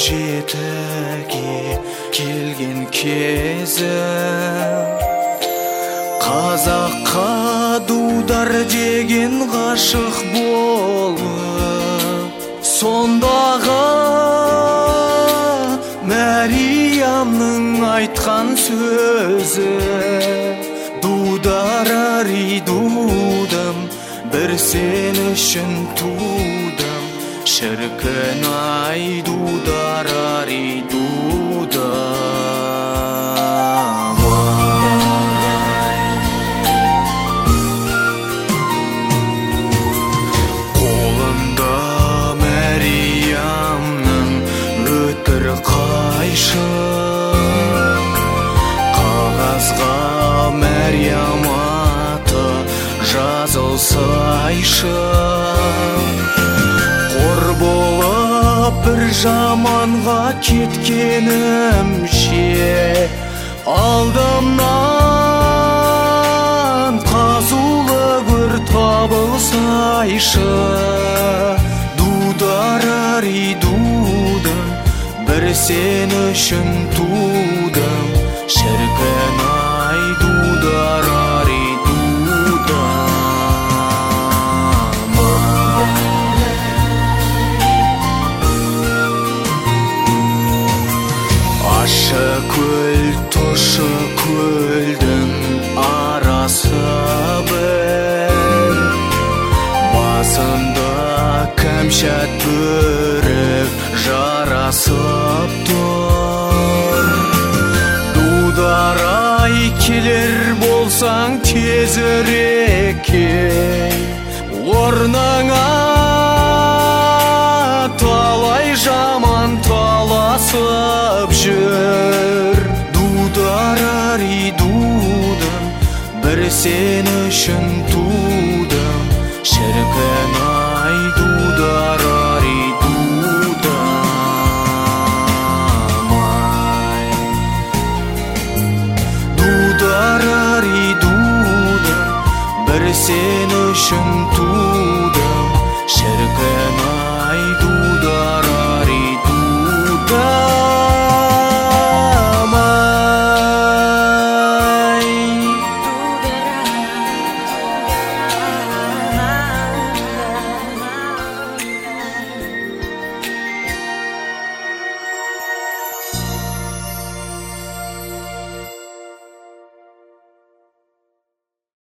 жетіге келген кезім, қазаққа дудар деген ғашық болып, сондағы Мәриямның айтқан сөзі: дудар-ари дудым, бір сен үшін тудым, шіркін-ай дудар-ари дудым. Қолында Мәриямның өтір қайшы, қағазға Мәриям аты жазылсайшы. Қор болып бір жаманға кеткенімше, алдымнан қазулы гөр табылсайшы. Дудар-ари дудым, бір сен үшін тудым, шіркін-ай дудар-ари дудым. Ащы көл, тұщы көлдің арасы бір, басында кәмшат бөрік жарасып тұр. Дудар-ай келер болсаң тезірек кел, орныңа талай жаман таласып жүр. Дудар-ари дудым, бір сен үшін тудым, шіркін